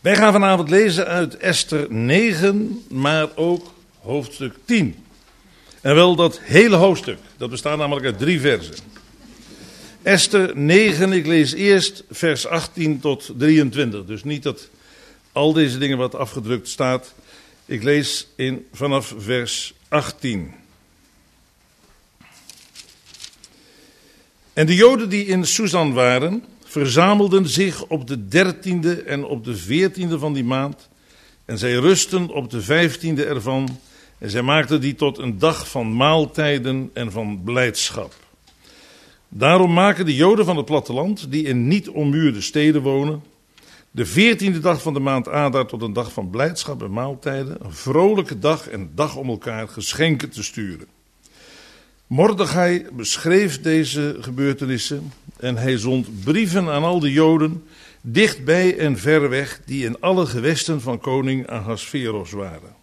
Wij gaan vanavond lezen uit Esther 9, maar ook hoofdstuk 10. En wel dat hele hoofdstuk. Dat bestaat namelijk uit 3 versen. Esther 9, ik lees eerst vers 18 tot 23. Dus niet dat al deze dingen wat afgedrukt staat. Ik lees vanaf vers 18. En de Joden die in Susan waren, verzamelden zich op de 13e en op de 14e van die maand. En zij rusten op de 15e ervan. En zij maakten die tot een dag van maaltijden en van blijdschap. Daarom maken de Joden van het platteland, die in niet ommuurde steden wonen, de 14e dag van de maand Adar tot een dag van blijdschap en maaltijden, een vrolijke dag en dag om elkaar geschenken te sturen. Mordechai beschreef deze gebeurtenissen en hij zond brieven aan al de Joden, dichtbij en ver weg, die in alle gewesten van koning Ahasveros waren.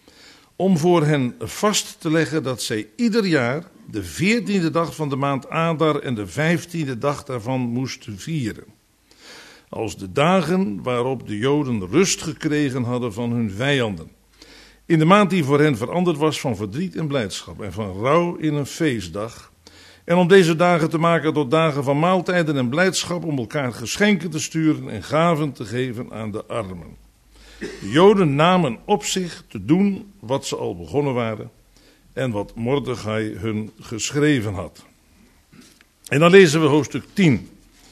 Om voor hen vast te leggen dat zij ieder jaar de 14e dag van de maand Adar en de 15e dag daarvan moesten vieren. Als de dagen waarop de Joden rust gekregen hadden van hun vijanden. In de maand die voor hen veranderd was van verdriet en blijdschap en van rouw in een feestdag. En om deze dagen te maken tot dagen van maaltijden en blijdschap, om elkaar geschenken te sturen en gaven te geven aan de armen. De Joden namen op zich te doen wat ze al begonnen waren en wat Mordechai hun geschreven had. En dan lezen we hoofdstuk 10.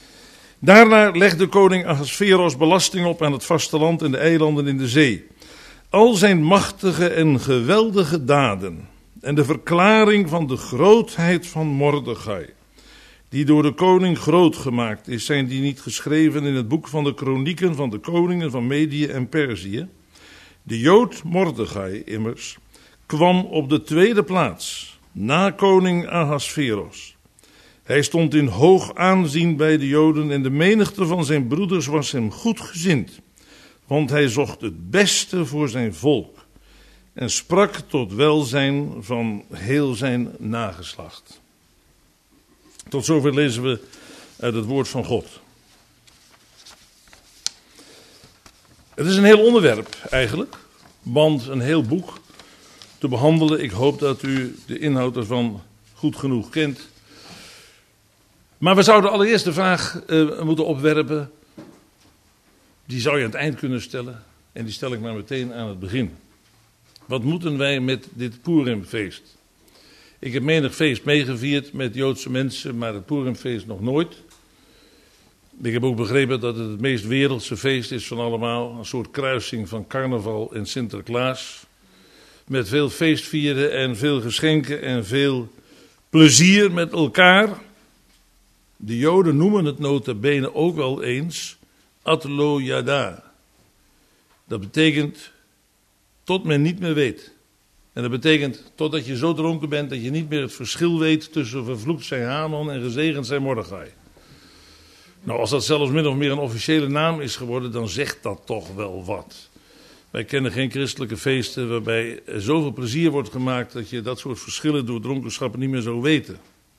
Daarna legde koning Ahasveros belasting op aan het vasteland en de eilanden in de zee. Al zijn machtige en geweldige daden en de verklaring van de grootheid van Mordechai, die door de koning groot gemaakt is, zijn die niet geschreven in het boek van de kronieken van de koningen van Medië en Perzië? De Jood Mordechai immers kwam op de 2e plaats, na koning Ahasveros. Hij stond in hoog aanzien bij de Joden en de menigte van zijn broeders was hem goedgezind, want hij zocht het beste voor zijn volk en sprak tot welzijn van heel zijn nageslacht. Tot zover lezen we uit het woord van God. Het is een heel onderwerp eigenlijk, want een heel boek te behandelen. Ik hoop dat u de inhoud ervan goed genoeg kent. Maar we zouden allereerst de vraag moeten opwerpen, die zou je aan het eind kunnen stellen, en die stel ik maar meteen aan het begin. Wat moeten wij met dit Purimfeest? Ik heb menig feest meegevierd met Joodse mensen, maar het Purimfeest nog nooit. Ik heb ook begrepen dat het meest wereldse feest is van allemaal. Een soort kruising van carnaval en Sinterklaas. Met veel feestvieren en veel geschenken en veel plezier met elkaar. De Joden noemen het nota bene ook wel eens Atlo Yada. Dat betekent tot men niet meer weet. En dat betekent totdat je zo dronken bent dat je niet meer het verschil weet tussen vervloekt zijn Haman en gezegend zijn Mordechai. Nou, als dat zelfs min of meer een officiële naam is geworden, dan zegt dat toch wel wat. Wij kennen geen christelijke feesten waarbij zoveel plezier wordt gemaakt dat je dat soort verschillen door dronkenschap niet meer zou weten.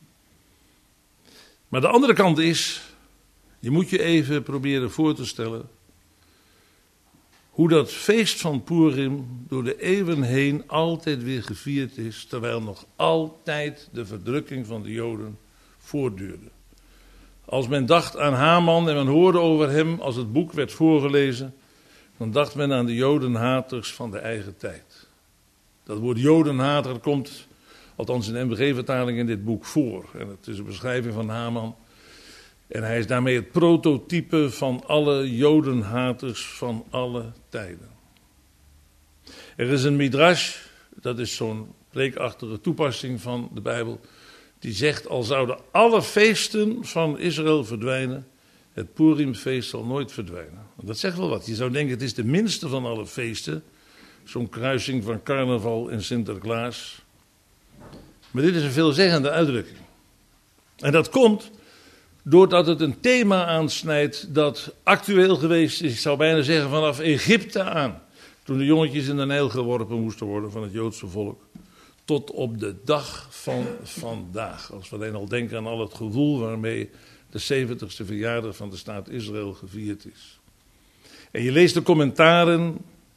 Maar de andere kant is, je moet je even proberen voor te stellen hoe dat feest van Purim door de eeuwen heen altijd weer gevierd is, terwijl nog altijd de verdrukking van de Joden voortduurde. Als men dacht aan Haman en men hoorde over hem als het boek werd voorgelezen, dan dacht men aan de Jodenhaters van de eigen tijd. Dat woord Jodenhater komt, althans in de MBG-vertaling, in dit boek voor. En het is een beschrijving van Haman. En hij is daarmee het prototype van alle Jodenhaters van alle tijden. Er is een midrash, dat is zo'n preekachtige toepassing van de Bijbel, die zegt, al zouden alle feesten van Israël verdwijnen, het Purimfeest zal nooit verdwijnen. Dat zegt wel wat. Je zou denken, het is de minste van alle feesten, zo'n kruising van carnaval en Sinterklaas. Maar dit is een veelzeggende uitdrukking. En dat komt doordat het een thema aansnijdt dat actueel geweest is, ik zou bijna zeggen vanaf Egypte aan. Toen de jongetjes in de Nijl geworpen moesten worden van het Joodse volk. Tot op de dag van vandaag. Als we alleen al denken aan al het gewoel waarmee de 70ste verjaardag van de staat Israël gevierd is. En je leest de commentaren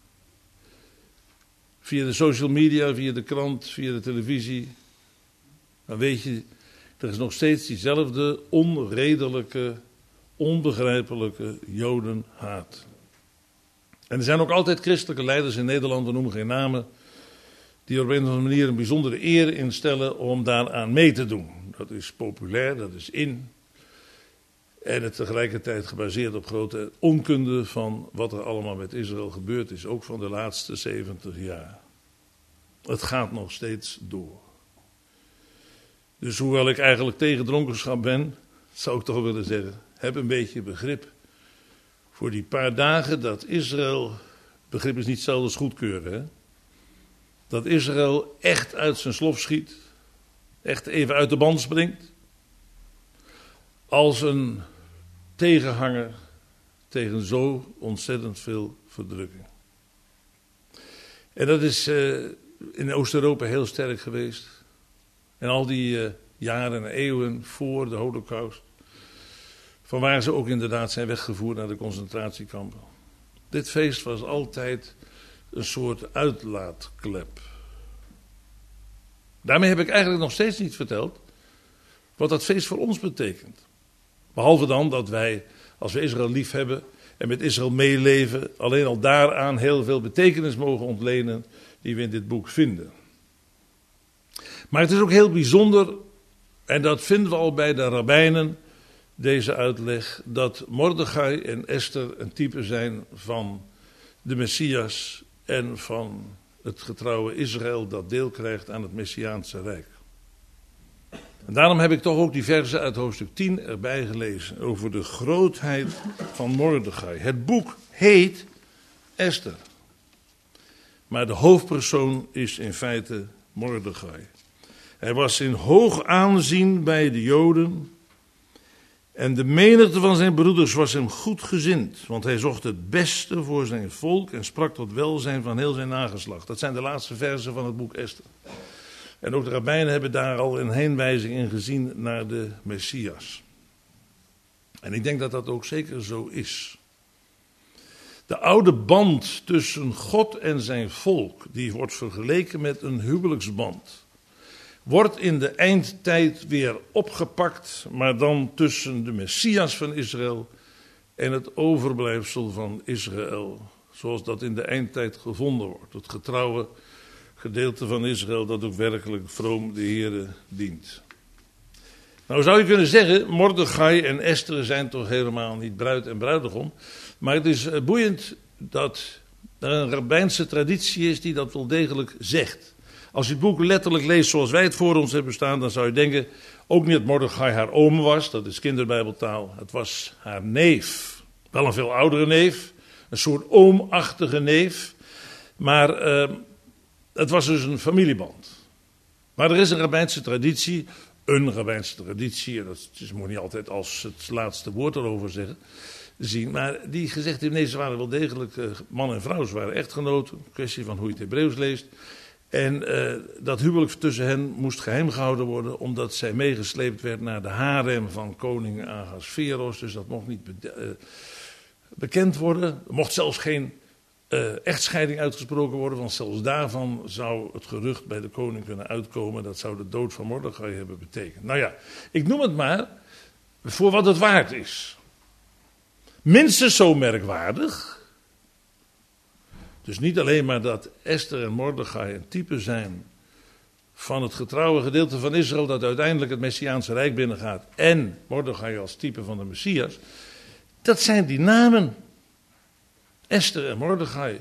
via de social media, via de krant, via de televisie. Dan weet je, er is nog steeds diezelfde onredelijke, onbegrijpelijke jodenhaat. En er zijn ook altijd christelijke leiders in Nederland, we noemen geen namen, die er op een of andere manier een bijzondere eer instellen om daaraan mee te doen. Dat is populair, dat is in. En het tegelijkertijd gebaseerd op grote onkunde van wat er allemaal met Israël gebeurd is. Ook van de laatste 70 jaar. Het gaat nog steeds door. Dus hoewel ik eigenlijk tegen dronkenschap ben, zou ik toch willen zeggen, heb een beetje begrip voor die paar dagen dat Israël, begrip is niet hetzelfde als goedkeuren, hè? Dat Israël echt uit zijn slof schiet, echt even uit de band springt, als een tegenhanger tegen zo ontzettend veel verdrukking. En dat is in Oost-Europa heel sterk geweest. En al die jaren en eeuwen voor de Holocaust. Vanwaar ze ook inderdaad zijn weggevoerd naar de concentratiekampen. Dit feest was altijd een soort uitlaatklep. Daarmee heb ik eigenlijk nog steeds niet verteld wat dat feest voor ons betekent. Behalve dan dat wij, als we Israël lief hebben en met Israël meeleven, alleen al daaraan heel veel betekenis mogen ontlenen die we in dit boek vinden. Maar het is ook heel bijzonder, en dat vinden we al bij de rabbijnen, deze uitleg, dat Mordechai en Esther een type zijn van de Messias en van het getrouwe Israël dat deel krijgt aan het Messiaanse Rijk. En daarom heb ik toch ook die verzen uit hoofdstuk 10 erbij gelezen over de grootheid van Mordechai. Het boek heet Esther, maar de hoofdpersoon is in feite Mordechai. Hij was in hoog aanzien bij de Joden en de menigte van zijn broeders was hem goedgezind, want hij zocht het beste voor zijn volk en sprak tot welzijn van heel zijn nageslacht. Dat zijn de laatste verzen van het boek Esther. En ook de rabbijnen hebben daar al een heenwijzing in gezien naar de Messias. En ik denk dat dat ook zeker zo is. De oude band tussen God en zijn volk, die wordt vergeleken met een huwelijksband, wordt in de eindtijd weer opgepakt, maar dan tussen de Messias van Israël en het overblijfsel van Israël, zoals dat in de eindtijd gevonden wordt. Het getrouwe gedeelte van Israël dat ook werkelijk vroom de Heere dient. Nou zou je kunnen zeggen, Mordechai en Esther zijn toch helemaal niet bruid en bruidegom. Maar het is boeiend dat er een rabbijnse traditie is die dat wel degelijk zegt. Als je het boek letterlijk leest zoals wij het voor ons hebben staan, dan zou je denken, ook niet dat Mordechai haar oom was, dat is kinderbijbeltaal. Het was haar neef. Wel een veel oudere neef, een soort oomachtige neef. Maar het was dus een familieband. Maar er is een rabbijnse traditie, en dat moet niet altijd als het laatste woord erover zien, maar die gezegd heeft, nee, ze waren wel degelijk man en vrouw, ze waren echtgenoten, een kwestie van hoe je het Hebreeuws leest. En dat huwelijk tussen hen moest geheim gehouden worden, omdat zij meegesleept werd naar de harem van koning Ahasveros, dus dat mocht niet bekend worden. Er mocht zelfs geen echtscheiding uitgesproken worden, want zelfs daarvan zou het gerucht bij de koning kunnen uitkomen. Dat zou de dood van Mordechai hebben betekend. Nou ja, ik noem het maar voor wat het waard is. Minstens zo merkwaardig. Dus niet alleen maar dat Esther en Mordechai een type zijn van het getrouwe gedeelte van Israël dat uiteindelijk het Messiaanse Rijk binnengaat en Mordechai als type van de Messias. Dat zijn die namen. Esther en Mordechai.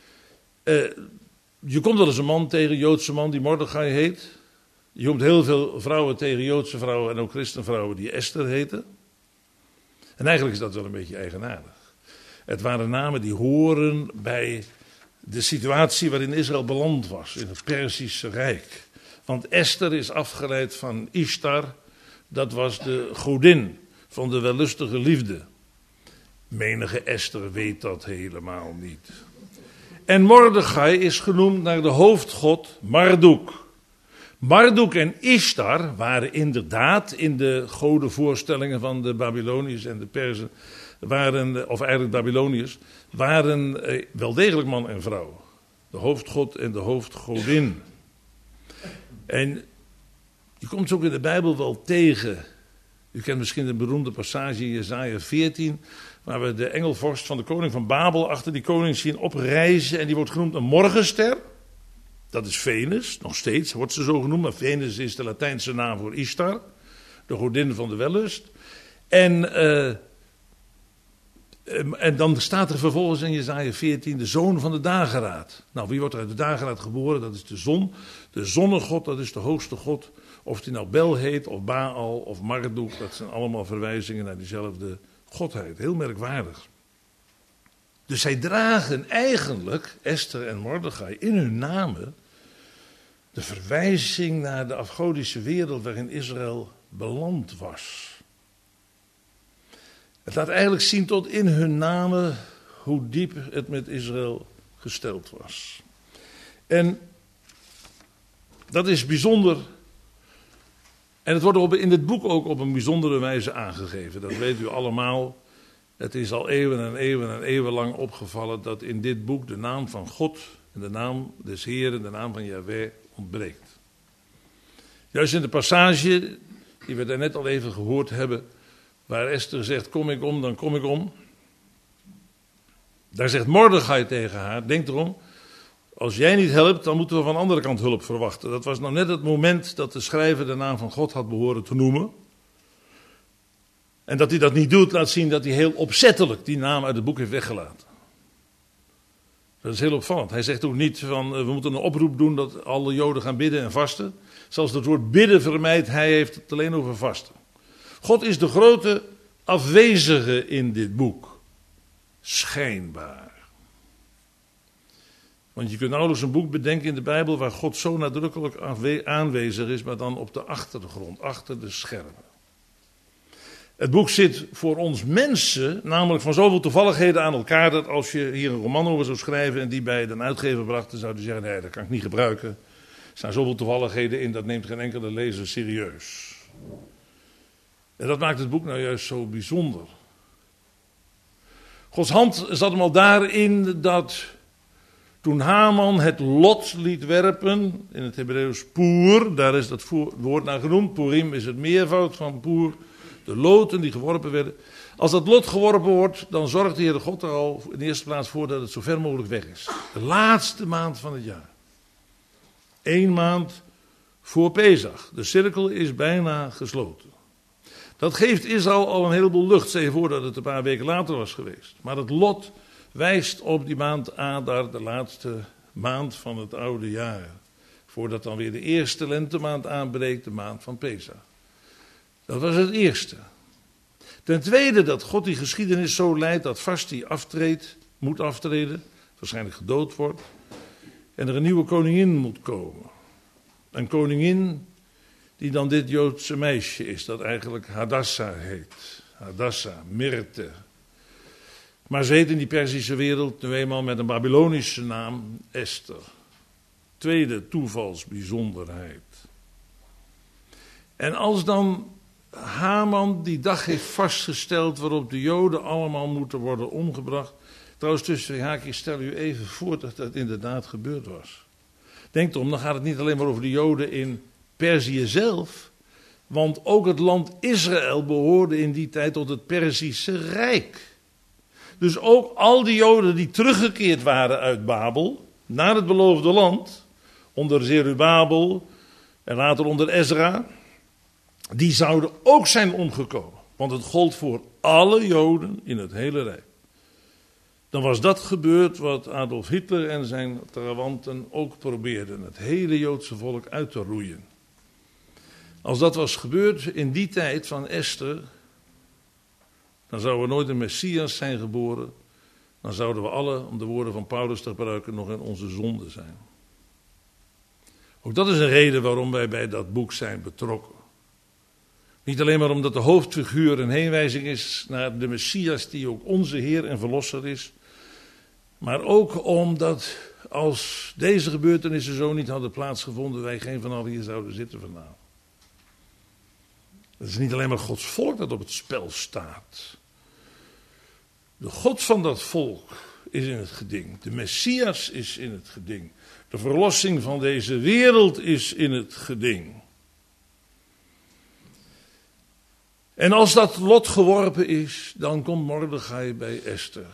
Je komt wel eens een man tegen, een Joodse man die Mordechai heet. Je komt heel veel vrouwen tegen, Joodse vrouwen en ook christenvrouwen die Esther heten. En eigenlijk is dat wel een beetje eigenaardig. Het waren namen die horen bij de situatie waarin Israël beland was, in het Perzische Rijk. Want Esther is afgeleid van Ishtar, dat was de godin van de wellustige liefde. Menige Esther weet dat helemaal niet. En Mordechai is genoemd naar de hoofdgod Marduk. Marduk en Ishtar waren inderdaad in de godenvoorstellingen van de Babyloniërs en de Perzen, waren, of eigenlijk Babyloniërs, waren wel degelijk man en vrouw. De hoofdgod en de hoofdgodin. En je komt ze ook in de Bijbel wel tegen. U kent misschien de beroemde passage in Jesaja 14... waar we de engelvorst van de koning van Babel achter die koning zien oprijzen. En die wordt genoemd een morgenster. Dat is Venus, nog steeds wordt ze zo genoemd. Maar Venus is de Latijnse naam voor Ishtar. De godin van de wellust. En dan staat er vervolgens in Jesaja 14 de zoon van de dageraad. Nou, wie wordt er uit de dageraad geboren? Dat is de zon. De zonnegod, dat is de hoogste god. Of die nou Bel heet, of Baal, of Marduk. Dat zijn allemaal verwijzingen naar diezelfde godheid. Heel merkwaardig. Dus zij dragen eigenlijk, Esther en Mordechai, in hun namen de verwijzing naar de afgodische wereld waarin Israël beland was. Het laat eigenlijk zien tot in hun namen hoe diep het met Israël gesteld was. En dat is bijzonder. En het wordt in dit boek ook op een bijzondere wijze aangegeven. Dat weet u allemaal. Het is al eeuwen en eeuwen en eeuwen lang opgevallen dat in dit boek de naam van God en de naam des Heeren, de naam van Yahweh ontbreekt. Juist in de passage die we daarnet al even gehoord hebben, waar Esther zegt, kom ik om, dan kom ik om. Daar zegt Mordechai tegen haar, denk erom, als jij niet helpt, dan moeten we van de andere kant hulp verwachten. Dat was nou net het moment dat de schrijver de naam van God had behoren te noemen. En dat hij dat niet doet, laat zien dat hij heel opzettelijk die naam uit het boek heeft weggelaten. Dat is heel opvallend. Hij zegt ook niet van, we moeten een oproep doen dat alle Joden gaan bidden en vasten. Zelfs het woord bidden vermijdt, hij heeft het alleen over vasten. God is de grote afwezige in dit boek. Schijnbaar. Want je kunt nauwelijks een boek bedenken in de Bijbel waar God zo nadrukkelijk aanwezig is, maar dan op de achtergrond, achter de schermen. Het boek zit voor ons mensen namelijk van zoveel toevalligheden aan elkaar, dat als je hier een roman over zou schrijven en die bij een uitgever bracht, dan zou die zeggen, nee, dat kan ik niet gebruiken. Er staan zoveel toevalligheden in, dat neemt geen enkele lezer serieus. En dat maakt het boek nou juist zo bijzonder. Gods hand zat hem al daarin dat toen Haman het lot liet werpen, in het Hebreeuws poer, daar is dat woord naar genoemd, Purim is het meervoud van poer, de loten die geworpen werden. Als dat lot geworpen wordt, dan zorgt de Heere God er al in de eerste plaats voor dat het zo ver mogelijk weg is. De laatste maand van het jaar. 1 maand voor Pesach. De cirkel is bijna gesloten. Dat geeft Israël al een heleboel lucht. Stel je voor dat het een paar weken later was geweest. Maar het lot wijst op die maand Adar, de laatste maand van het oude jaar. Voordat dan weer de eerste lentemaand aanbreekt, de maand van Pesach. Dat was het eerste. Ten tweede dat God die geschiedenis zo leidt dat Vashti moet aftreden, waarschijnlijk gedood wordt, en er een nieuwe koningin moet komen. Een koningin die dan dit Joodse meisje is, dat eigenlijk Hadassa heet. Hadassa, Mirte. Maar ze heet in die Perzische wereld nu eenmaal met een Babylonische naam Esther. Tweede toevalsbijzonderheid. En als dan Haman die dag heeft vastgesteld waarop de Joden allemaal moeten worden omgebracht. Trouwens, tussen twee haakjes, stel u even voor dat dat inderdaad gebeurd was. Denk erom, dan gaat het niet alleen maar over de Joden in Perzië zelf. Want ook het land Israël behoorde in die tijd tot het Perzische Rijk. Dus ook al die Joden die teruggekeerd waren uit Babel naar het beloofde land, onder Zerubabel en later onder Ezra, die zouden ook zijn omgekomen. Want het gold voor alle Joden in het hele Rijk. Dan was dat gebeurd wat Adolf Hitler en zijn trawanten ook probeerden. Het hele Joodse volk uit te roeien. Als dat was gebeurd in die tijd van Esther, dan zou er nooit een Messias zijn geboren. Dan zouden we alle, om de woorden van Paulus te gebruiken, nog in onze zonde zijn. Ook dat is een reden waarom wij bij dat boek zijn betrokken. Niet alleen maar omdat de hoofdfiguur een heenwijzing is naar de Messias die ook onze Heer en Verlosser is. Maar ook omdat als deze gebeurtenissen zo niet hadden plaatsgevonden, wij geen van allen hier zouden zitten vanavond. Het is niet alleen maar Gods volk dat op het spel staat. De God van dat volk is in het geding. De Messias is in het geding. De verlossing van deze wereld is in het geding. En als dat lot geworpen is, dan komt Mordechai bij Esther.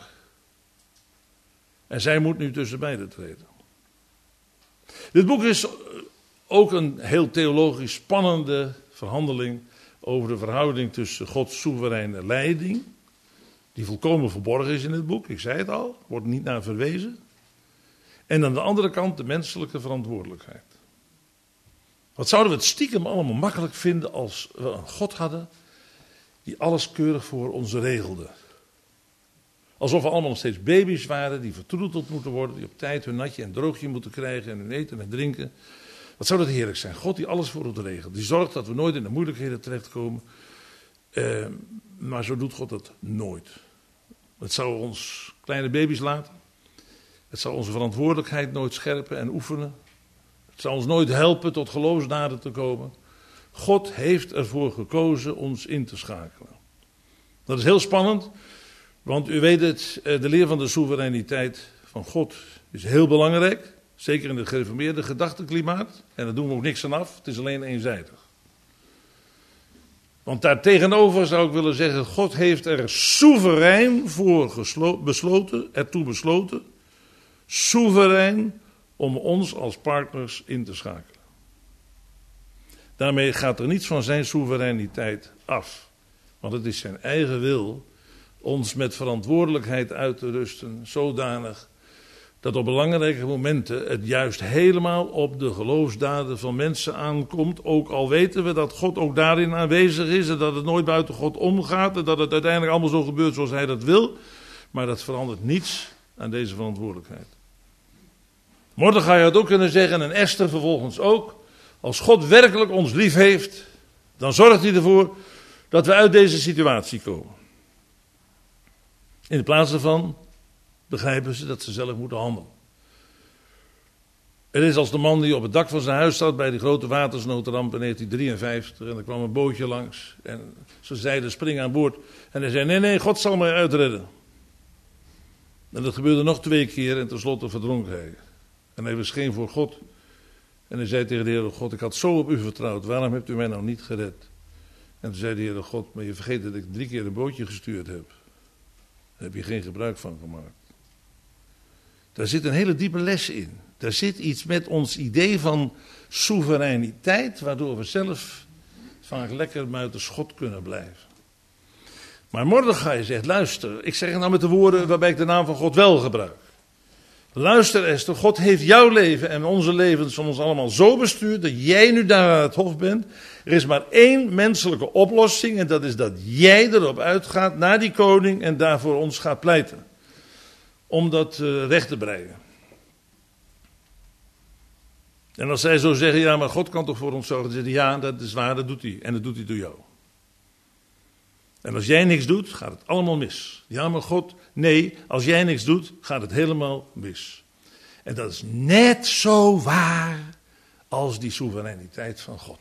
En zij moet nu tussen beiden treden. Dit boek is ook een heel theologisch spannende verhandeling over de verhouding tussen Gods soevereine leiding, die volkomen verborgen is in het boek, ik zei het al, wordt niet naar verwezen. En aan de andere kant de menselijke verantwoordelijkheid. Wat zouden we het stiekem allemaal makkelijk vinden als we een God hadden die alles keurig voor ons regelde. Alsof we allemaal nog steeds baby's waren die vertroeteld moeten worden, die op tijd hun natje en droogje moeten krijgen en hun eten en drinken. Wat zou dat heerlijk zijn? God die alles voor ons regelt. Die zorgt dat we nooit in de moeilijkheden terechtkomen. Maar zo doet God dat nooit. Het zou ons kleine baby's laten. Het zou onze verantwoordelijkheid nooit scherpen en oefenen. Het zou ons nooit helpen tot geloofsdaden te komen. God heeft ervoor gekozen ons in te schakelen. Dat is heel spannend. Want u weet het, de leer van de soevereiniteit van God is heel belangrijk. Zeker in het gereformeerde gedachtenklimaat. En daar doen we ook niks aan af. Het is alleen eenzijdig. Want daartegenover zou ik willen zeggen, God heeft er soeverein voor ertoe besloten. Soeverein om ons als partners in te schakelen. Daarmee gaat er niets van zijn soevereiniteit af. Want het is zijn eigen wil ons met verantwoordelijkheid uit te rusten, zodanig dat op belangrijke momenten het juist helemaal op de geloofsdaden van mensen aankomt. Ook al weten we dat God ook daarin aanwezig is en dat het nooit buiten God omgaat en dat het uiteindelijk allemaal zo gebeurt zoals hij dat wil. Maar dat verandert niets aan deze verantwoordelijkheid. Mordechai had ook kunnen zeggen, en Esther vervolgens ook, als God werkelijk ons lief heeft, dan zorgt hij ervoor dat we uit deze situatie komen. In de plaats daarvan begrijpen ze dat ze zelf moeten handelen. Het is als de man die op het dak van zijn huis zat bij die grote watersnoodramp in 1953. En er kwam een bootje langs. En ze zeiden spring aan boord. En hij zei nee, God zal mij uitredden. En dat gebeurde nog 2 keer en tenslotte verdronk hij. En hij verscheen voor God. En hij zei tegen de Heere God, ik had zo op u vertrouwd. Waarom hebt u mij nou niet gered? En toen zei de Heere God, maar je vergeet dat ik 3 keer een bootje gestuurd heb. Daar heb je geen gebruik van gemaakt. Daar zit een hele diepe les in. Daar zit iets met ons idee van soevereiniteit, waardoor we zelf vaak lekker buiten schot kunnen blijven. Maar Mordechai zegt, luister, ik zeg het nou met de woorden waarbij ik de naam van God wel gebruik. Luister Esther, God heeft jouw leven en onze levens van ons allemaal zo bestuurd dat jij nu daar aan het hof bent. Er is maar 1 menselijke oplossing en dat is dat jij erop uitgaat naar die koning en daarvoor ons gaat pleiten. Om dat recht te brengen. En als zij zo zeggen, ja maar God kan toch voor ons zorgen, dan zeggen ja dat is waar, dat doet hij en dat doet hij door jou. En als jij niks doet, gaat het allemaal mis. Ja, maar God, nee, als jij niks doet, gaat het helemaal mis. En dat is net zo waar als die soevereiniteit van God.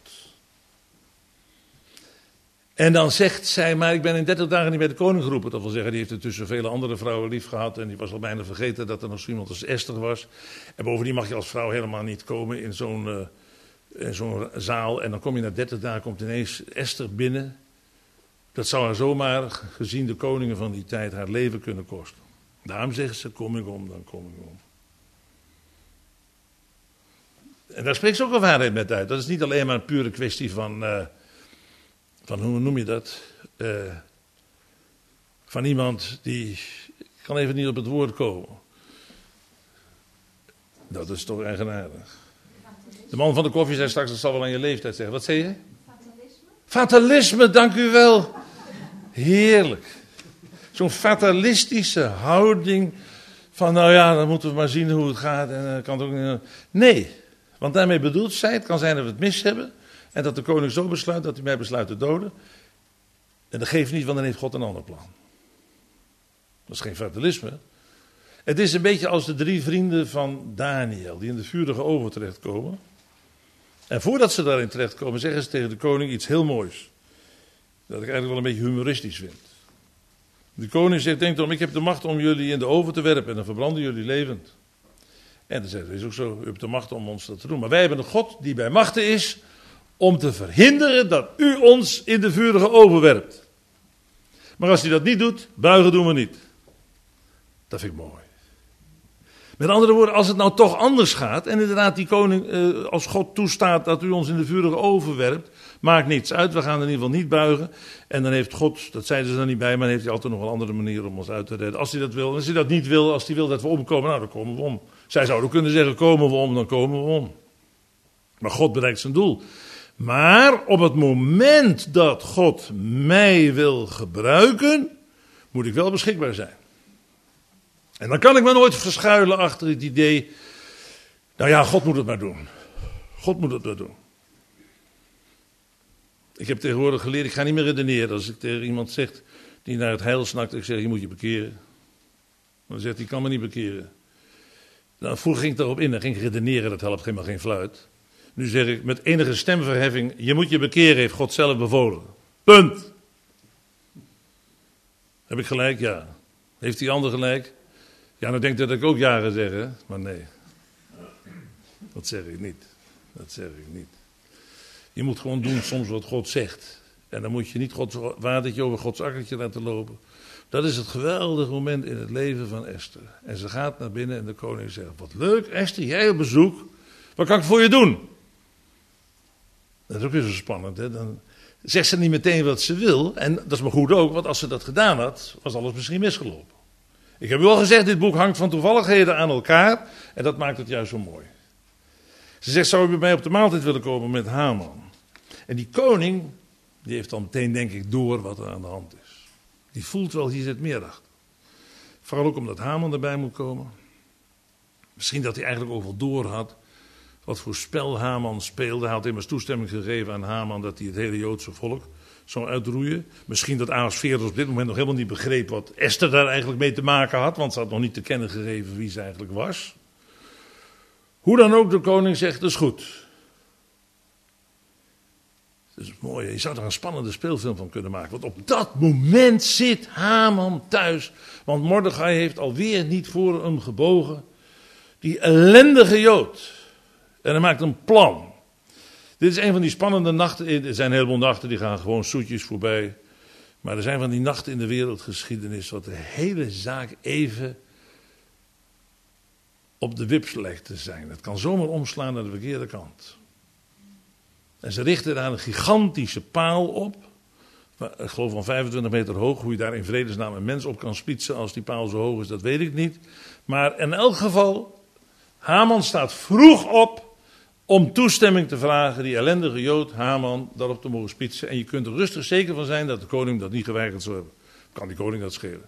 En dan zegt zij, maar ik ben in 30 dagen niet bij de koning geroepen. Dat wil zeggen, die heeft intussen vele andere vrouwen lief gehad. En die was al bijna vergeten dat er nog zo iemand als Esther was. En bovendien mag je als vrouw helemaal niet komen in zo'n zaal. En dan kom je na 30 dagen, komt ineens Esther binnen. Dat zou haar zomaar, gezien de koningen van die tijd, haar leven kunnen kosten. Daarom zeggen ze, kom ik om, dan kom ik om. En daar spreekt ze ook een waarheid met uit. Dat is niet alleen maar een pure kwestie van hoe noem je dat? Van iemand die, ik kan even niet op het woord komen. Dat is toch eigenaardig. De man van de koffie zei straks, dat zal wel aan je leeftijd zeggen. Wat zei je? Fatalisme, dank u wel. Heerlijk. Zo'n fatalistische houding van, nou ja, dan moeten we maar zien hoe het gaat. En kan het ook niet. Nee, want daarmee bedoelt zij, het kan zijn dat we het mis hebben. En dat de koning zo besluit dat hij mij besluit te doden. En dat geeft niet, want dan heeft God een ander plan. Dat is geen fatalisme. Het is een beetje als de 3 vrienden van Daniel, die in de vurige oven terechtkomen. En voordat ze daarin terechtkomen, zeggen ze tegen de koning iets heel moois. Dat ik eigenlijk wel een beetje humoristisch vind. De koning zegt, denk erom, ik heb de macht om jullie in de oven te werpen en dan verbranden jullie levend. En dan zegt hij, is ook zo, u hebt de macht om ons dat te doen. Maar wij hebben een God die bij machten is om te verhinderen dat u ons in de vurige oven werpt. Maar als hij dat niet doet, buigen doen we niet. Dat vind ik mooi. Met andere woorden, als het nou toch anders gaat, en inderdaad die koning, als God toestaat dat u ons in de vurige oven werpt, maakt niets uit, we gaan in ieder geval niet buigen. En dan heeft God, dat zeiden ze er niet bij, maar dan heeft hij altijd nog een andere manier om ons uit te redden. Als hij dat wil, en als hij dat niet wil, als hij wil dat we omkomen, nou dan komen we om. Zij zouden kunnen zeggen, komen we om, dan komen we om. Maar God bereikt zijn doel. Maar op het moment dat God mij wil gebruiken, moet ik wel beschikbaar zijn. En dan kan ik me nooit verschuilen achter het idee, nou ja, God moet het maar doen. God moet het maar doen. Ik heb tegenwoordig geleerd, ik ga niet meer redeneren. Als ik tegen iemand zeg die naar het heil snakt, ik zeg, je moet je bekeren. Dan zegt hij, kan me niet bekeren. Nou, vroeger ging ik daarop in, dan ging ik redeneren, dat helpt helemaal geen fluit. Nu zeg ik met enige stemverheffing, je moet je bekeren, heeft God zelf bevolen. Punt. Heb ik gelijk? Ja. Heeft die ander gelijk? Ja, dan denkt dat ik ook ja ga zeggen, maar nee. Dat zeg ik niet. Dat zeg ik niet. Je moet gewoon doen soms wat God zegt. En dan moet je niet Gods watertje over Gods akkertje laten lopen. Dat is het geweldige moment in het leven van Esther. En ze gaat naar binnen en de koning zegt, wat leuk Esther, jij op bezoek. Wat kan ik voor je doen? Dat is ook weer zo spannend. Hè? Dan zegt ze niet meteen wat ze wil. En dat is maar goed ook, want als ze dat gedaan had, was alles misschien misgelopen. Ik heb u al gezegd, dit boek hangt van toevalligheden aan elkaar. En dat maakt het juist zo mooi. Ze zegt, zou u bij mij op de maaltijd willen komen met Haman? En die koning, die heeft dan meteen denk ik door wat er aan de hand is. Die voelt wel, hier zit meer achter. Vooral ook omdat Haman erbij moet komen. Misschien dat hij eigenlijk ook wel door had wat voor spel Haman speelde. Hij had immers toestemming gegeven aan Haman dat hij het hele Joodse volk zou uitroeien. Misschien dat Ahasverus op dit moment nog helemaal niet begreep wat Esther daar eigenlijk mee te maken had. Want ze had nog niet te kennen gegeven wie ze eigenlijk was. Hoe dan ook, de koning zegt, dat is goed. Dat is mooi, je zou er een spannende speelfilm van kunnen maken. Want op dat moment zit Haman thuis. Want Mordechai heeft alweer niet voor hem gebogen. Die ellendige Jood. En hij maakt een plan. Dit is een van die spannende nachten. Er zijn een heleboel nachten die gaan gewoon zoetjes voorbij. Maar er zijn van die nachten in de wereldgeschiedenis wat de hele zaak even op de wip lijkt te zijn. Het kan zomaar omslaan naar de verkeerde kant. En ze richten daar een gigantische paal op. Ik geloof van 25 meter hoog. Hoe je daar in vredesnaam een mens op kan splitsen als die paal zo hoog is, dat weet ik niet. Maar in elk geval, Haman staat vroeg op om toestemming te vragen, die ellendige Jood Haman, daarop te mogen splitsen. En je kunt er rustig zeker van zijn dat de koning dat niet geweigerd zou hebben. Kan die koning dat schelen.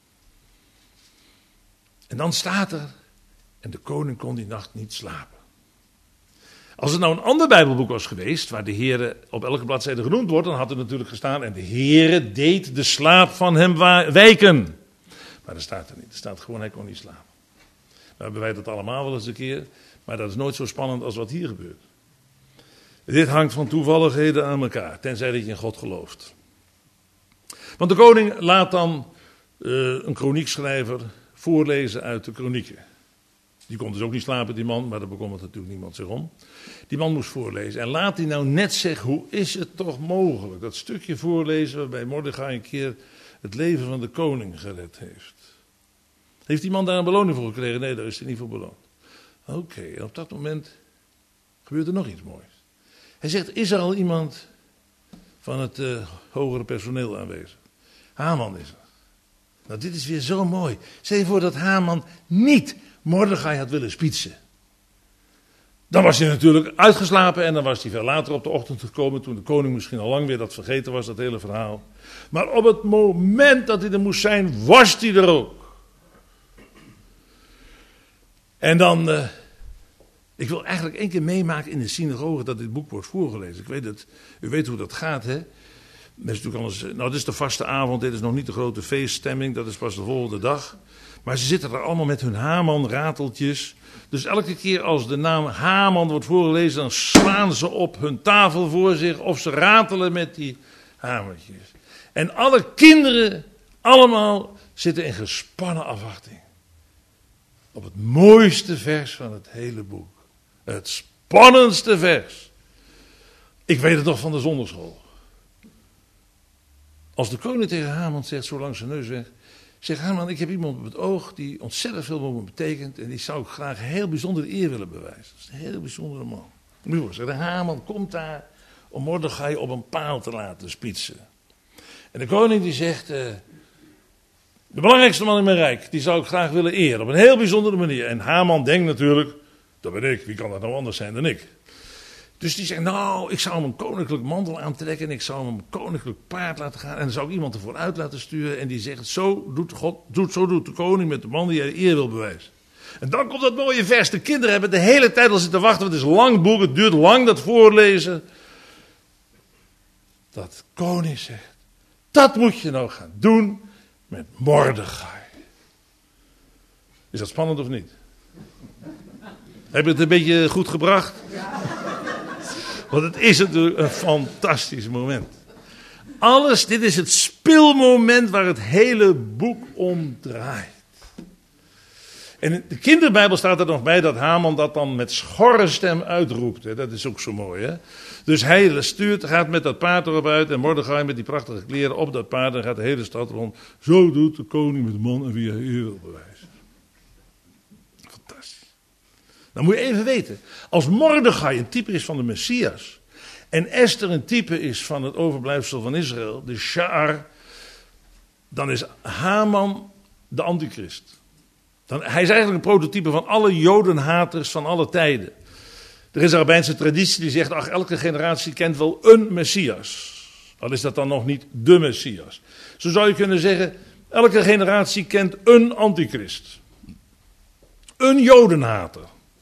En dan staat er, en de koning kon die nacht niet slapen. Als het nou een ander Bijbelboek was geweest, waar de Heere op elke bladzijde genoemd wordt, dan had er natuurlijk gestaan, en de Heere deed de slaap van hem wijken. Maar dat staat er niet. Er staat gewoon, hij kon niet slapen. Nou hebben wij dat allemaal wel eens een keer, maar dat is nooit zo spannend als wat hier gebeurt. Dit hangt van toevalligheden aan elkaar, tenzij dat je in God gelooft. Want de koning laat dan een kroniekschrijver voorlezen uit de kronieken. Die kon dus ook niet slapen, die man, maar daar bekommert natuurlijk niemand zich om. Die man moest voorlezen. En laat hij nou net zeggen, hoe is het toch mogelijk? Dat stukje voorlezen waarbij Mordechai een keer het leven van de koning gered heeft. Heeft die man daar een beloning voor gekregen? Nee, daar is hij niet voor beloond. Oké, en op dat moment gebeurt er nog iets moois. Hij zegt, is er al iemand van het hogere personeel aanwezig? Haman is er. Nou, dit is weer zo mooi. Stel je voor dat Haman niet Mordechai had willen spietsen. Dan was hij natuurlijk uitgeslapen en dan was hij veel later op de ochtend gekomen, toen de koning misschien al lang weer dat vergeten was, dat hele verhaal. Maar op het moment dat hij er moest zijn, was hij er ook. En dan, ik wil eigenlijk 1 keer meemaken in de synagoge dat dit boek wordt voorgelezen. Ik weet het, u weet hoe dat gaat, hè. Dat is natuurlijk anders, nou, dit is de vaste avond, dit is nog niet de grote feeststemming, dat is pas de volgende dag. Maar ze zitten er allemaal met hun Haman-rateltjes. Dus elke keer als de naam Haman wordt voorgelezen, dan slaan ze op hun tafel voor zich of ze ratelen met die hamertjes. En alle allemaal zitten in gespannen afwachting. Op het mooiste vers van het hele boek. Het spannendste vers. Ik weet het nog van de zondagschool. Als de koning tegen Haman zegt, zo langs zijn neus weg. Zegt Haman, ik heb iemand op het oog die ontzettend veel voor me betekent. En die zou ik graag heel bijzondere eer willen bewijzen. Dat is een heel bijzondere man. Nu hoor, zegt Haman komt daar om Mordechai op een paal te laten spitsen. En de koning die zegt, de belangrijkste man in mijn rijk, die zou ik graag willen eren. Op een heel bijzondere manier. En Haman denkt natuurlijk, dat ben ik, wie kan dat nou anders zijn dan ik? Dus die zegt, nou, ik zou hem een koninklijk mantel aantrekken en ik zou hem een koninklijk paard laten gaan. En dan zou ik iemand ervoor uit laten sturen. En die zegt, zo doet de koning met de man die hij eer wil bewijzen. En dan komt dat mooie vers. De kinderen hebben de hele tijd al zitten wachten, want het is een lang boek, het duurt lang dat voorlezen. Dat koning zegt, dat moet je nou gaan doen met Mordechai. Is dat spannend of niet? Heb je het een beetje goed gebracht? Want het is natuurlijk een fantastisch moment. Dit is het speelmoment waar het hele boek om draait. En in de kinderbijbel staat er nog bij dat Haman dat dan met schorre stem uitroept. Hè. Dat is ook zo mooi. Hè? Dus hij gaat met dat paard erop uit en Mordechai met die prachtige kleren op dat paard en gaat de hele stad rond. Zo doet de koning met de man en wie hij eer wil bewijzen. Fantastisch. Dan moet je even weten, als Mordechai een type is van de Messias en Esther een type is van het overblijfsel van Israël, de Sha'ar, dan is Haman de antichrist. Hij is eigenlijk een prototype van alle jodenhaters van alle tijden. Er is een rabbijnse traditie die zegt, ach, elke generatie kent wel een Messias. Al is dat dan nog niet de Messias. Zo zou je kunnen zeggen, elke generatie kent een antichrist. Een jodenhater.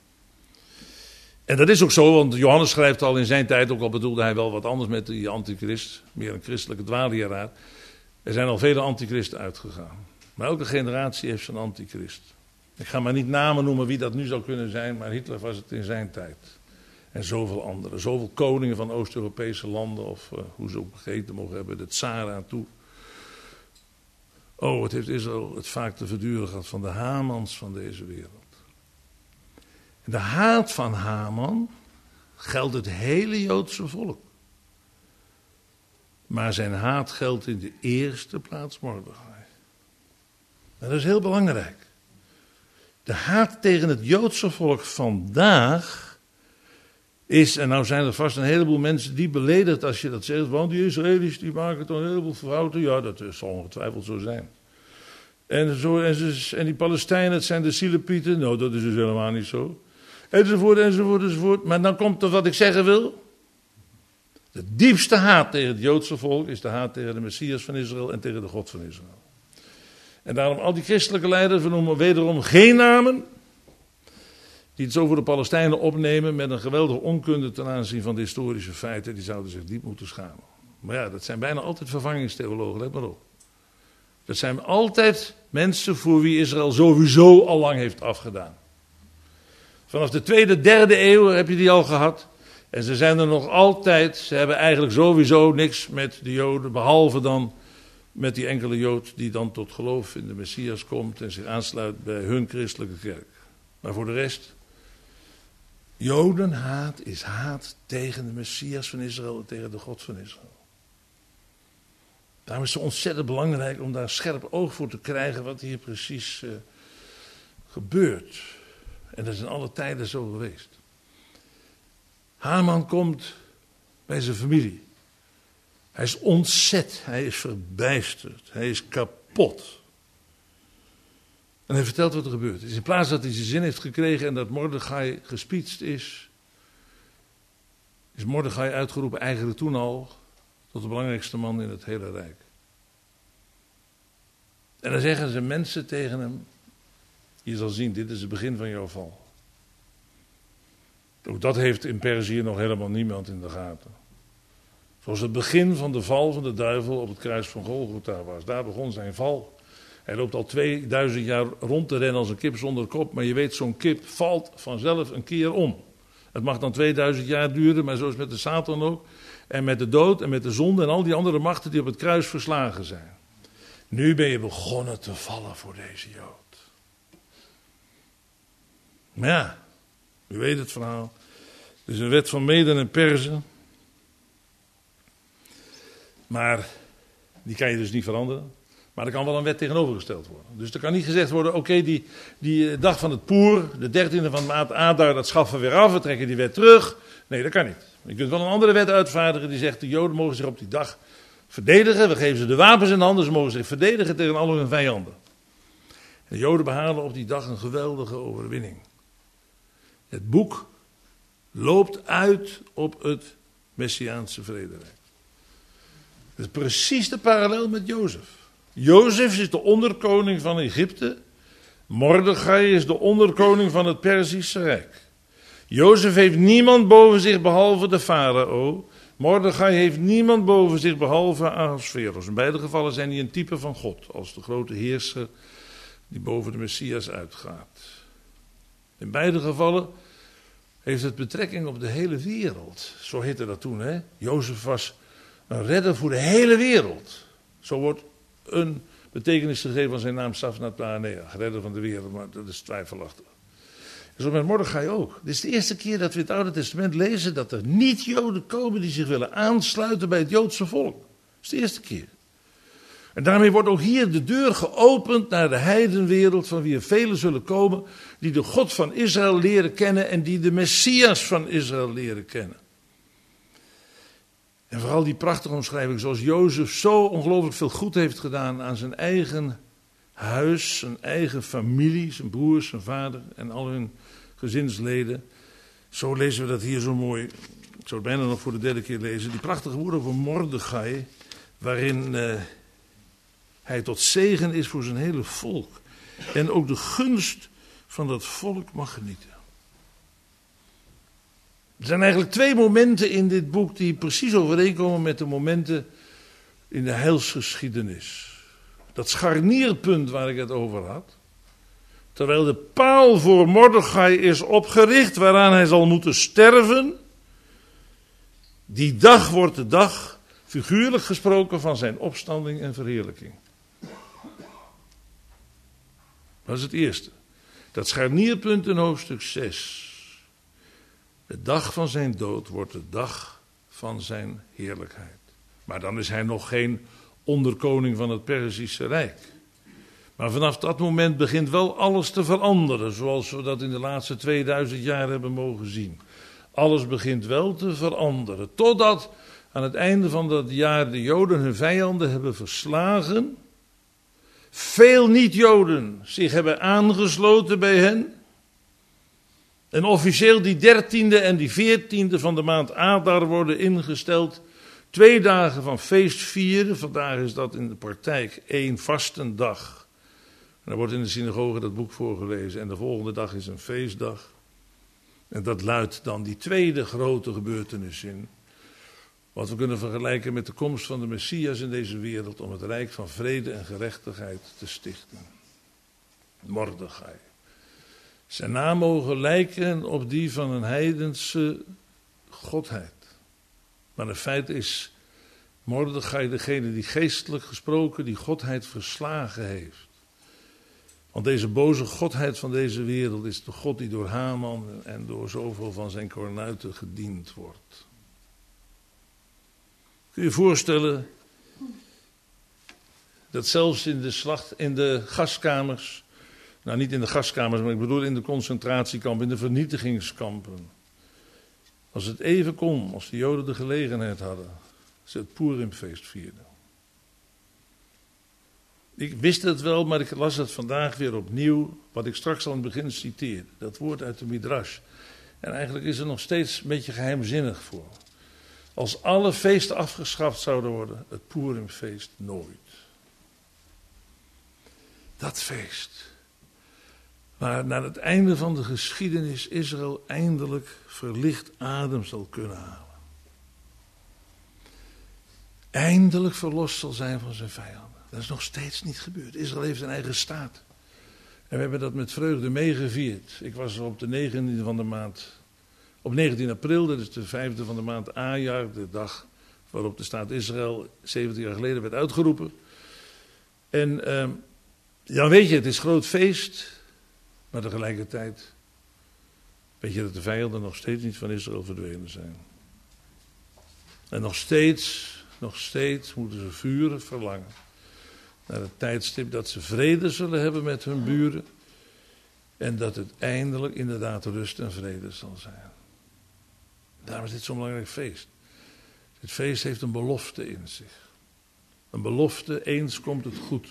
En dat is ook zo, want Johannes schrijft al in zijn tijd, ook al bedoelde hij wel wat anders met die antichrist, meer een christelijke dwaalleraar. Er zijn al vele antichristen uitgegaan. Maar elke generatie heeft zijn antichrist. Ik ga maar niet namen noemen wie dat nu zou kunnen zijn, maar Hitler was het in zijn tijd. En zoveel anderen, zoveel koningen van Oost-Europese landen, of hoe ze ook gegeten mogen hebben, de tsaar aan toe. Oh, het heeft Israël het vaak te verduren gehad van de Hamans van deze wereld. En de haat van Haman geldt het hele Joodse volk. Maar zijn haat geldt in de eerste plaats Mordechai. En dat is heel belangrijk. De haat tegen het Joodse volk vandaag is, en nou zijn er vast een heleboel mensen die beledigt als je dat zegt, want die Israëli's die maken toch een heleboel fouten. Ja, dat zal ongetwijfeld zo zijn. En die Palestijnen, het zijn de zielepieten. Nou, dat is dus helemaal niet zo. Enzovoort, enzovoort, enzovoort. Maar dan komt er wat ik zeggen wil. De diepste haat tegen het Joodse volk is de haat tegen de Messias van Israël en tegen de God van Israël. En daarom al die christelijke leiders, we noemen wederom geen namen, die het zo voor de Palestijnen opnemen met een geweldige onkunde ten aanzien van de historische feiten, die zouden zich diep moeten schamen. Maar ja, dat zijn bijna altijd vervangingstheologen, let maar op. Dat zijn altijd mensen voor wie Israël sowieso al lang heeft afgedaan. Vanaf de 2e, 3e eeuw heb je die al gehad. En ze zijn er nog altijd, ze hebben eigenlijk sowieso niks met de Joden, behalve dan met die enkele Jood die dan tot geloof in de Messias komt en zich aansluit bij hun christelijke kerk. Maar voor de rest, Jodenhaat is haat tegen de Messias van Israël en tegen de God van Israël. Daarom is het ontzettend belangrijk om daar scherp oog voor te krijgen wat hier precies gebeurt. En dat is in alle tijden zo geweest. Haman komt bij zijn familie. Hij is ontzet, hij is verbijsterd, hij is kapot. En hij vertelt wat er gebeurd is. In plaats dat hij zijn zin heeft gekregen en dat Mordechai gespietst is Mordechai uitgeroepen eigenlijk toen al tot de belangrijkste man in het hele rijk. En dan zeggen ze mensen tegen hem, je zal zien, dit is het begin van jouw val. Ook dat heeft in Perzië nog helemaal niemand in de gaten. Zoals het begin van de val van de duivel op het kruis van Golgotha was. Daar begon zijn val. Hij loopt al 2000 jaar rond te rennen als een kip zonder kop. Maar je weet, zo'n kip valt vanzelf een keer om. Het mag dan 2000 jaar duren, maar zo is het met de Satan ook. En met de dood en met de zonde en al die andere machten die op het kruis verslagen zijn. Nu ben je begonnen te vallen voor deze Jood. Maar ja, u weet het verhaal. Het is een wet van Meden en Perzen. Maar die kan je dus niet veranderen. Maar er kan wel een wet tegenovergesteld worden. Dus er kan niet gezegd worden, oké, die dag van het Poer, de 13e van de maand Adar, dat schaffen we weer af, we trekken die wet terug. Nee, dat kan niet. Je kunt wel een andere wet uitvaardigen die zegt, de Joden mogen zich op die dag verdedigen. We geven ze de wapens in handen, ze mogen zich verdedigen tegen al hun vijanden. De Joden behalen op die dag een geweldige overwinning. Het boek loopt uit op het Messiaanse vrederijk. Dat is precies de parallel met Jozef. Jozef is de onderkoning van Egypte. Mordechai is de onderkoning van het Perzische Rijk. Jozef heeft niemand boven zich behalve de farao. Mordechai heeft niemand boven zich behalve Ahasveros. In beide gevallen zijn die een type van God. Als de grote heerser die boven de Messias uitgaat. In beide gevallen heeft het betrekking op de hele wereld. Zo heette dat toen, hè. Jozef was een redder voor de hele wereld. Zo wordt een betekenis gegeven van zijn naam Safnat Paranea, redder van de wereld, maar dat is twijfelachtig. Zo met Mordechai ook. Dit is de eerste keer dat we in het Oude Testament lezen dat er niet-Joden komen die zich willen aansluiten bij het Joodse volk. Dat is de eerste keer. En daarmee wordt ook hier de deur geopend naar de heidenwereld, van wie er velen zullen komen die de God van Israël leren kennen en die de Messias van Israël leren kennen. En vooral die prachtige omschrijving, zoals Jozef zo ongelooflijk veel goed heeft gedaan aan zijn eigen huis, zijn eigen familie, zijn broers, zijn vader en al hun gezinsleden. Zo lezen we dat hier zo mooi. Ik zou het bijna nog voor de derde keer lezen. Die prachtige woorden over Mordechai, waarin hij tot zegen is voor zijn hele volk. En ook de gunst van dat volk mag genieten. Er zijn eigenlijk twee momenten in dit boek die precies overeenkomen met de momenten in de heilsgeschiedenis. Dat scharnierpunt waar ik het over had. Terwijl de paal voor Mordechai is opgericht waaraan hij zal moeten sterven. Die dag wordt de dag, figuurlijk gesproken, van zijn opstanding en verheerlijking. Dat is het eerste. Dat scharnierpunt in hoofdstuk 6. De dag van zijn dood wordt de dag van zijn heerlijkheid. Maar dan is hij nog geen onderkoning van het Perzische Rijk. Maar vanaf dat moment begint wel alles te veranderen, zoals we dat in de laatste 2000 jaar hebben mogen zien. Alles begint wel te veranderen, totdat aan het einde van dat jaar de Joden hun vijanden hebben verslagen. Veel niet-Joden zich hebben aangesloten bij hen. En officieel die 13e en die 14e van de maand Adar worden ingesteld. 2 dagen van feest vieren. Vandaag is dat in de praktijk 1 vastendag. En dan wordt in de synagoge dat boek voorgelezen. En de volgende dag is een feestdag. En dat luidt dan die tweede grote gebeurtenis in. Wat we kunnen vergelijken met de komst van de Messias in deze wereld. Om het rijk van vrede en gerechtigheid te stichten. Mordechai. Zijn naam mogen lijken op die van een heidense godheid. Maar in feite is Mordechai degene die geestelijk gesproken die godheid verslagen heeft. Want deze boze godheid van deze wereld is de God die door Haman en door zoveel van zijn kornuiten gediend wordt. Kun je je voorstellen dat zelfs in de gaskamers, nou niet in de gaskamers, maar ik bedoel in de concentratiekampen, in de vernietigingskampen. Als het even kon, als de Joden de gelegenheid hadden, ze het Purimfeest vierden. Ik wist het wel, maar ik las het vandaag weer opnieuw, wat ik straks al in het begin citeerde. Dat woord uit de Midrash. En eigenlijk is er nog steeds een beetje geheimzinnig voor. Als alle feesten afgeschaft zouden worden, het Purimfeest nooit. Dat feest. Maar naar het einde van de geschiedenis Israël eindelijk verlicht adem zal kunnen halen. Eindelijk verlost zal zijn van zijn vijanden. Dat is nog steeds niet gebeurd. Israël heeft een eigen staat. En we hebben dat met vreugde meegevierd. Ik was er op de 19e van de maand. Op 19 april, dat is de 5e van de maand Adar, de dag waarop de staat Israël 70 jaar geleden werd uitgeroepen. En ja, weet je, het is groot feest, maar tegelijkertijd weet je dat de vijanden nog steeds niet van Israël verdwenen zijn. En nog steeds moeten ze vurig verlangen naar het tijdstip dat ze vrede zullen hebben met hun buren. En dat het eindelijk inderdaad rust en vrede zal zijn. Daarom is dit zo'n belangrijk feest. Dit feest heeft een belofte in zich. Een belofte, eens komt het goed.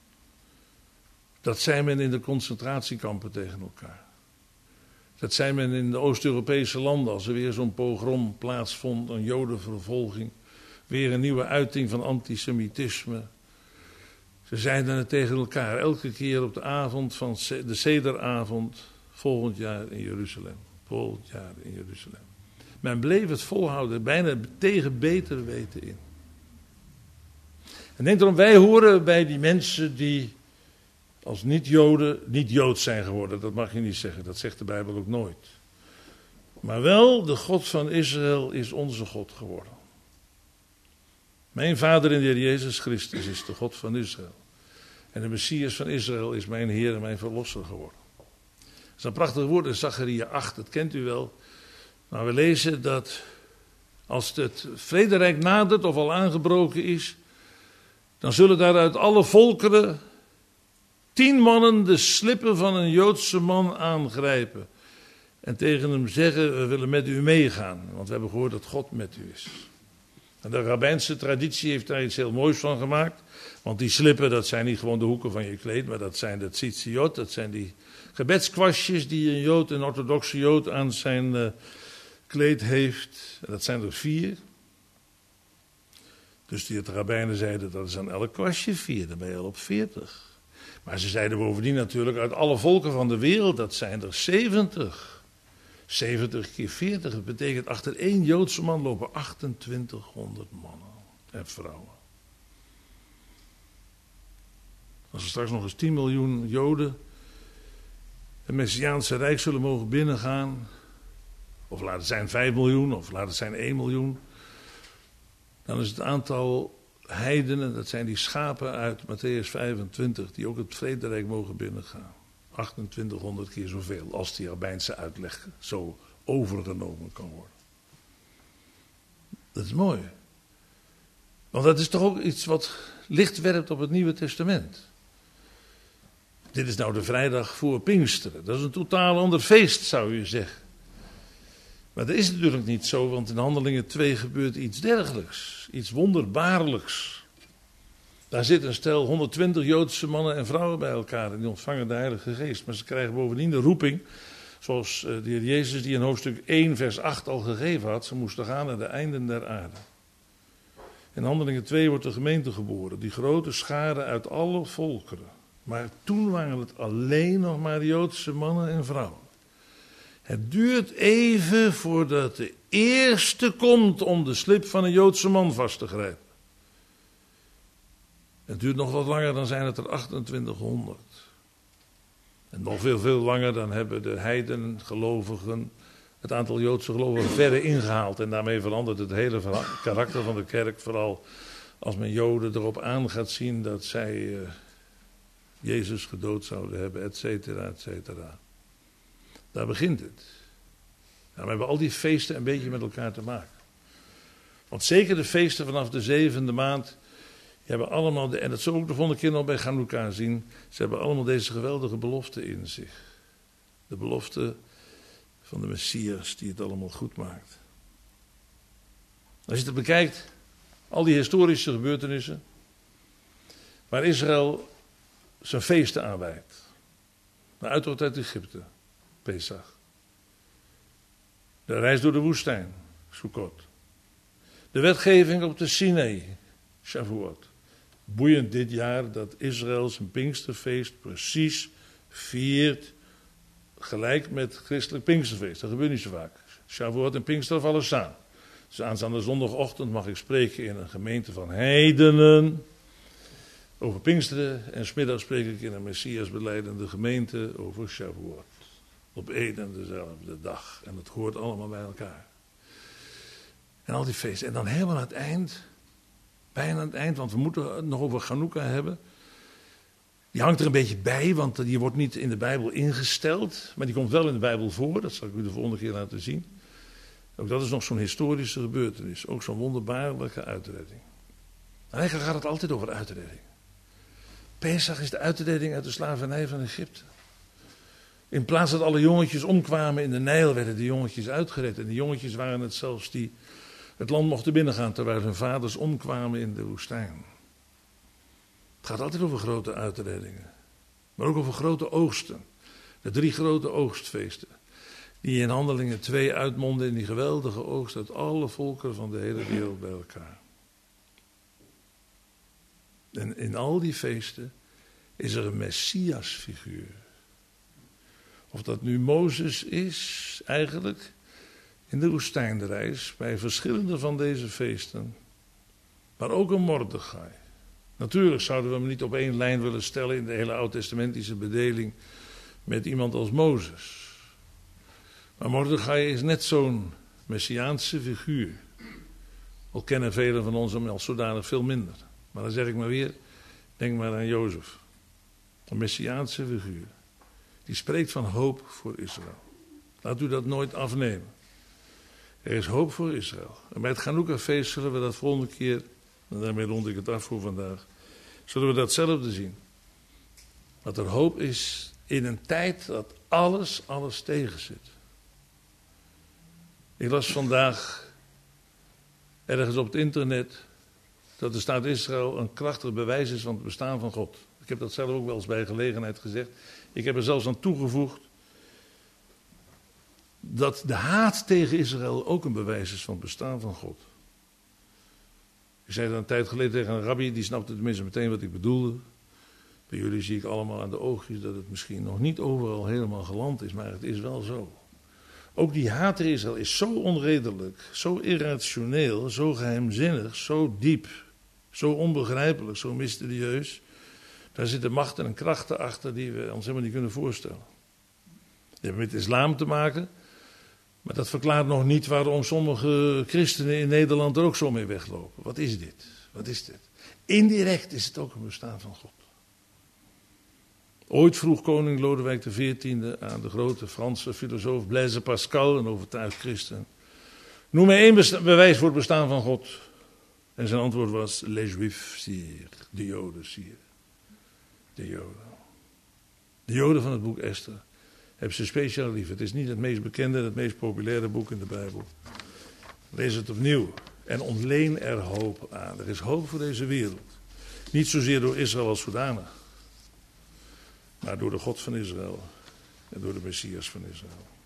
Dat zei men in de concentratiekampen tegen elkaar. Dat zei men in de Oost-Europese landen als er weer zo'n pogrom plaatsvond, een jodenvervolging. Weer een nieuwe uiting van antisemitisme. Ze zeiden het tegen elkaar, elke keer op de avond van de Sederavond, volgend jaar in Jeruzalem. Volgend jaar in Jeruzalem. Men bleef het volhouden, bijna tegen beter weten in. En denk erom, wij horen bij die mensen die als niet-Joden niet Joods zijn geworden. Dat mag je niet zeggen, dat zegt de Bijbel ook nooit. Maar wel, de God van Israël is onze God geworden. Mijn vader in de Heer Jezus Christus is de God van Israël. En de Messias van Israël is mijn Heer en mijn Verlosser geworden. Dat is een prachtig woord in Zacharia 8, dat kent u wel. Maar we lezen dat als het vrederijk nadert of al aangebroken is, dan zullen daar uit alle volkeren 10 mannen de slippen van een Joodse man aangrijpen. En tegen hem zeggen, we willen met u meegaan, want we hebben gehoord dat God met u is. En de rabbijnse traditie heeft daar iets heel moois van gemaakt. Want die slippen, dat zijn niet gewoon de hoeken van je kleed, maar dat zijn de tzitziot, dat zijn die gebedskwastjes die een Jood, een orthodoxe Jood aan zijn kleed heeft. En dat zijn er 4. Dus die rabbijnen zeiden, dat is aan elk kwastje 4, dan ben je al op 40. Maar ze zeiden bovendien natuurlijk, uit alle volken van de wereld, dat zijn er 70. 70 keer 40, dat betekent achter 1 Joodse man lopen 2800 mannen en vrouwen. Als er straks nog eens 10 miljoen Joden het Messiaanse Rijk zullen mogen binnengaan, of laat het zijn 5 miljoen, of laat het zijn 1 miljoen, dan is het aantal heidenen, dat zijn die schapen uit Mattheüs 25, die ook het vrederijk mogen binnengaan. 2800 keer zoveel, als die rabbijnse uitleg zo overgenomen kan worden. Dat is mooi. Want dat is toch ook iets wat licht werpt op het Nieuwe Testament. Dit is nou de vrijdag voor Pinksteren. Dat is een totaal ander feest, zou je zeggen. Maar dat is natuurlijk niet zo, want in Handelingen 2 gebeurt iets dergelijks. Iets wonderbaarlijks. Daar zit een stel 120 Joodse mannen en vrouwen bij elkaar en die ontvangen de Heilige Geest. Maar ze krijgen bovendien de roeping, zoals de Heer Jezus die in hoofdstuk 1 vers 8 al gegeven had. Ze moesten gaan naar de einden der aarde. In Handelingen 2 wordt de gemeente geboren, die grote schare uit alle volkeren. Maar toen waren het alleen nog maar Joodse mannen en vrouwen. Het duurt even voordat de eerste komt om de slip van een Joodse man vast te grijpen. Het duurt nog wat langer, dan zijn het er 2800. En nog veel langer, dan hebben de heidengelovigen het aantal Joodse gelovigen verder ingehaald. En daarmee verandert het hele karakter van de kerk. Vooral als men Joden erop aan gaat zien dat zij Jezus gedood zouden hebben, et cetera, et cetera. Daar begint het. Nou, we hebben al die feesten een beetje met elkaar te maken. Want zeker de feesten vanaf de 7e maand, die hebben allemaal, en dat zullen we ook de volgende keer nog bij Chanukka zien, ze hebben allemaal deze geweldige belofte in zich. De belofte van de Messias die het allemaal goed maakt. Als je het bekijkt, al die historische gebeurtenissen, waar Israël zijn feesten aanwijdt. De uittocht uit Egypte, Pesach. De reis door de woestijn, Sukkot. De wetgeving op de Sinai, Shavuot. Boeiend dit jaar dat Israël zijn Pinksterfeest precies viert gelijk met het christelijk Pinksterfeest. Dat gebeurt niet zo vaak. Shavuot en Pinkster vallen samen. Dus aanstaande zondagochtend mag ik spreken in een gemeente van heidenen over Pinksteren. En 's middags spreek ik in een Messias belijdende gemeente over Shavuot. Op één en dezelfde dag. En het hoort allemaal bij elkaar. En al die feesten. En dan helemaal aan het eind, bijna aan het eind, want we moeten het nog over Chanukka hebben. Die hangt er een beetje bij, want die wordt niet in de Bijbel ingesteld. Maar die komt wel in de Bijbel voor, dat zal ik u de volgende keer laten zien. Ook dat is nog zo'n historische gebeurtenis. Ook zo'n wonderbaarlijke uitredding. En eigenlijk gaat het altijd over uitredding. Pesach is de uitredding uit de slavernij van Egypte. In plaats dat alle jongetjes omkwamen in de Nijl, werden de jongetjes uitgered. En die jongetjes waren het zelfs die het land mochten binnengaan, terwijl hun vaders omkwamen in de woestijn. Het gaat altijd over grote uitreddingen. Maar ook over grote oogsten. De 3 grote oogstfeesten. Die in Handelingen 2 uitmonden in die geweldige oogst uit alle volkeren van de hele wereld bij elkaar. En in al die feesten is er een Messiasfiguur. Of dat nu Mozes is, eigenlijk, in de woestijnreis, bij verschillende van deze feesten. Maar ook een Mordechai. Natuurlijk zouden we hem niet op één lijn willen stellen in de hele oud-testamentische bedeling met iemand als Mozes. Maar Mordechai is net zo'n Messiaanse figuur. Al kennen velen van ons hem als zodanig veel minder. Maar dan zeg ik maar weer, denk maar aan Jozef. Een Messiaanse figuur. Die spreekt van hoop voor Israël. Laat u dat nooit afnemen. Er is hoop voor Israël. En bij het Chanukka-feest zullen we dat volgende keer, en daarmee rond ik het af voor vandaag, zullen we datzelfde zien. Dat er hoop is in een tijd dat alles tegenzit. Ik las vandaag ergens op het internet dat de staat Israël een krachtig bewijs is van het bestaan van God. Ik heb dat zelf ook wel eens bij gelegenheid gezegd. Ik heb er zelfs aan toegevoegd dat de haat tegen Israël ook een bewijs is van het bestaan van God. Ik zei dat een tijd geleden tegen een rabbi, die snapte tenminste meteen wat ik bedoelde. Bij jullie zie ik allemaal aan de oogjes dat het misschien nog niet overal helemaal geland is, maar het is wel zo. Ook die haat tegen Israël is zo onredelijk, zo irrationeel, zo geheimzinnig, zo diep, zo onbegrijpelijk, zo mysterieus. Daar zitten machten en krachten achter die we ons helemaal niet kunnen voorstellen. Die hebben met islam te maken, maar dat verklaart nog niet waarom sommige christenen in Nederland er ook zo mee weglopen. Wat is dit? Wat is dit? Indirect is het ook een bestaan van God. Ooit vroeg koning Lodewijk XIV aan de grote Franse filosoof Blaise Pascal, een overtuigd christen: noem mij één bewijs voor het bestaan van God. En zijn antwoord was: les juifs, sire. De Joden, sire. De Joden. De Joden van het boek Esther hebben ze speciaal lief. Het is niet het meest bekende, het meest populaire boek in de Bijbel. Lees het opnieuw en ontleen er hoop aan. Er is hoop voor deze wereld. Niet zozeer door Israël als zodanig, maar door de God van Israël en door de Messias van Israël.